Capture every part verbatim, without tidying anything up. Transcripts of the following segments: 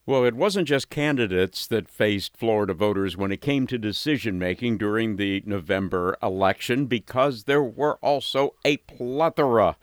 Well, it wasn't just candidates that faced Florida voters when it came to decision making during the November election, because there were also a plethora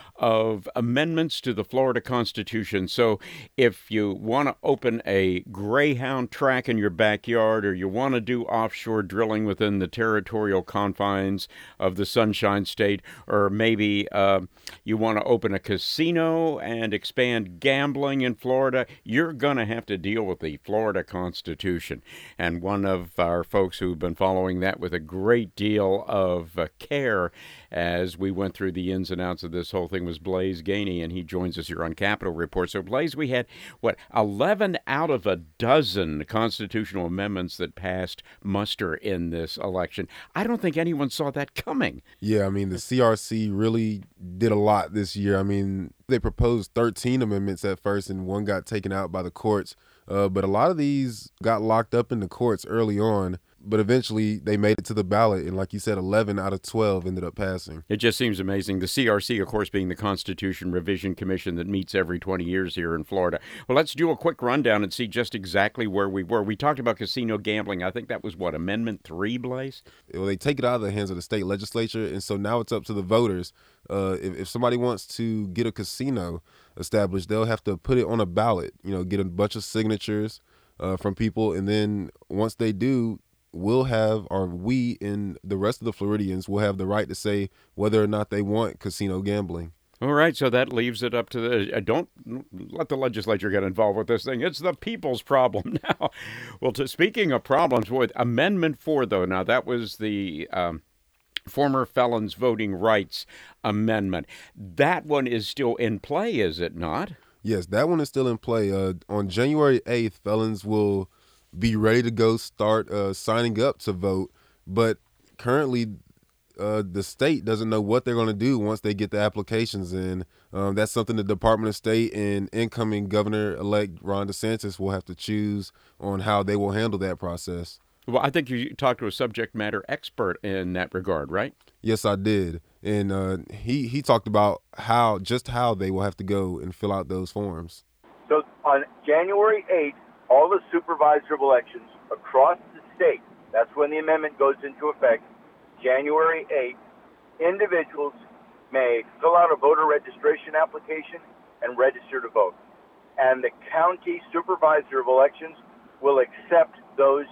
of amendments to the Florida Constitution. So if you want to open a Greyhound track in your backyard, or you want to do offshore drilling within the territorial confines of the Sunshine State, or maybe uh, you want to open a casino and expand gambling in Florida, you're going to have to deal with the Florida Constitution. And one of our folks who've been following that with a great deal of uh, care as we went through the ins and outs of this whole thing was Blaise Gainey, and he joins us here on Capitol Report. So, Blaise, we had, what, eleven out of a dozen constitutional amendments that passed muster in this election. I don't think anyone saw that coming. Yeah, I mean, the C R C really did a lot this year. I mean, they proposed thirteen amendments at first, and one got taken out by the courts. Uh, but a lot of these got locked up in the courts early on. But eventually they made it to the ballot, and like you said, eleven out of twelve ended up passing. It just seems amazing. The C R C, of course, being the Constitution Revision Commission that meets every twenty years here in Florida. Well, let's do a quick rundown and see just exactly where we were. We talked about casino gambling. I think that was, what, Amendment three, Blaise? Well, they take it out of the hands of the state legislature, and so now it's up to the voters. Uh, if, if somebody wants to get a casino established, they'll have to put it on a ballot, you know, get a bunch of signatures uh, from people, and then once they do, we'll have, or we and the rest of the Floridians will have the right to say whether or not they want casino gambling. All right, so that leaves it up to the, uh, don't let the legislature get involved with this thing. It's the people's problem now. Well, to, speaking of problems, with Amendment four, though, now that was the um, former felons voting rights amendment. That one is still in play, is it not? Yes, that one is still in play. Uh, on January eighth, felons will be ready to go start uh, signing up to vote. But currently, uh, the state doesn't know what they're going to do once they get the applications in. Um, that's something the Department of State and incoming Governor-elect Ron DeSantis will have to choose on how they will handle that process. Well, I think you talked to a subject matter expert in that regard, right? Yes, I did. And uh, he, he talked about how just how they will have to go and fill out those forms. So on January eighth, all the supervisor elections across the state, that's when the amendment goes into effect, January eighth, individuals may fill out a voter registration application and register to vote. And the county supervisor of elections will accept those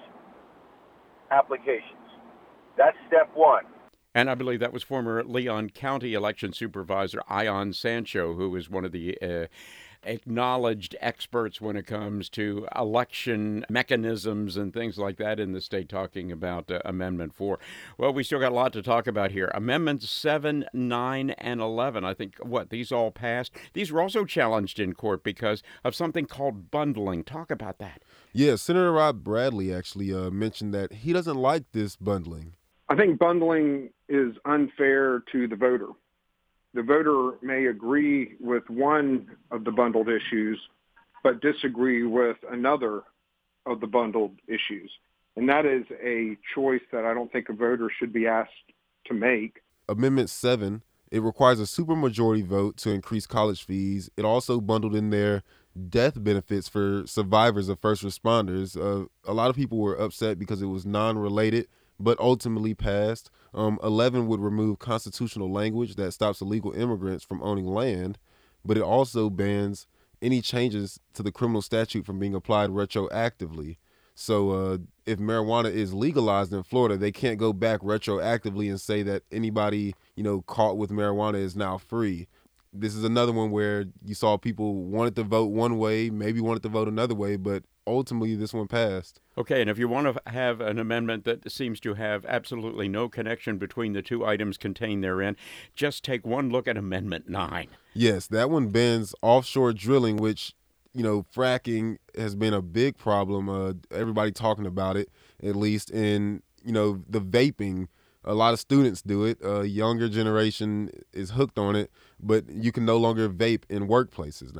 applications. That's step one. And I believe that was former Leon County election supervisor Ion Sancho, who is one of the uh, acknowledged experts when it comes to election mechanisms and things like that in the state, talking about uh, Amendment four. Well, we still got a lot to talk about here. Amendments seven, nine, and eleven, I think, what, these all passed? These were also challenged in court because of something called bundling. Talk about that. Yeah, Senator Rod Bradley actually uh, mentioned that he doesn't like this bundling. I think bundling is unfair to the voter. The voter may agree with one of the bundled issues, but disagree with another of the bundled issues. And that is a choice that I don't think a voter should be asked to make. Amendment seven, it requires a supermajority vote to increase college fees. It also bundled in there death benefits for survivors of first responders. Uh, a lot of people were upset because it was non-related, but ultimately passed. Um, eleven would remove constitutional language that stops illegal immigrants from owning land, but it also bans any changes to the criminal statute from being applied retroactively. So uh, if marijuana is legalized in Florida, they can't go back retroactively and say that anybody, you know, caught with marijuana is now free. This is another one where you saw people wanted to vote one way, maybe wanted to vote another way, but ultimately this one passed. Okay, and if you want to have an amendment that seems to have absolutely no connection between the two items contained therein, just take one look at Amendment nine. Yes, that one bans offshore drilling, which, you know, fracking has been a big problem. Uh, everybody talking about it, at least. And, you know, the vaping, a lot of students do it. A uh, younger generation is hooked on it, but you can no longer vape in workplaces now.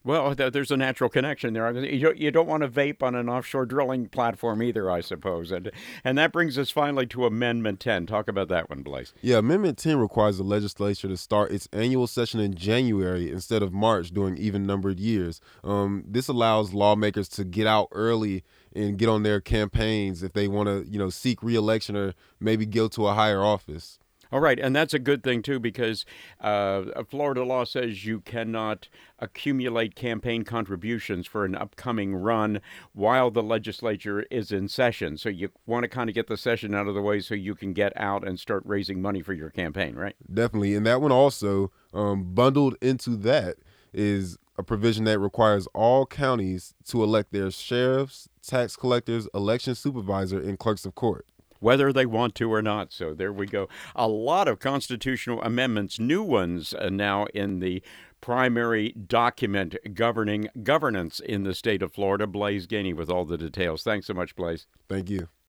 Well, th- there's a natural connection there. I mean, You don't, you don't want to vape on an offshore drilling platform either, I suppose. And and that brings us finally to Amendment ten. Talk about that one, Blaze. Yeah, Amendment ten requires the legislature to start its annual session in January instead of March during even-numbered years. Um, this allows lawmakers to get out early and get on their campaigns if they want to, you know, seek re-election or maybe go to a higher office. All right, and that's a good thing, too, because uh, Florida law says you cannot accumulate campaign contributions for an upcoming run while the legislature is in session. So you want to kind of get the session out of the way so you can get out and start raising money for your campaign, right? Definitely. And that one also, um, bundled into that, is a provision that requires all counties to elect their sheriffs, tax collectors, election supervisor, and clerks of court, whether they want to or not. So there we go. A lot of constitutional amendments, new ones uh, now in the primary document governing governance in the state of Florida. Blaze Gainey with all the details. Thanks so much, Blaze. Thank you.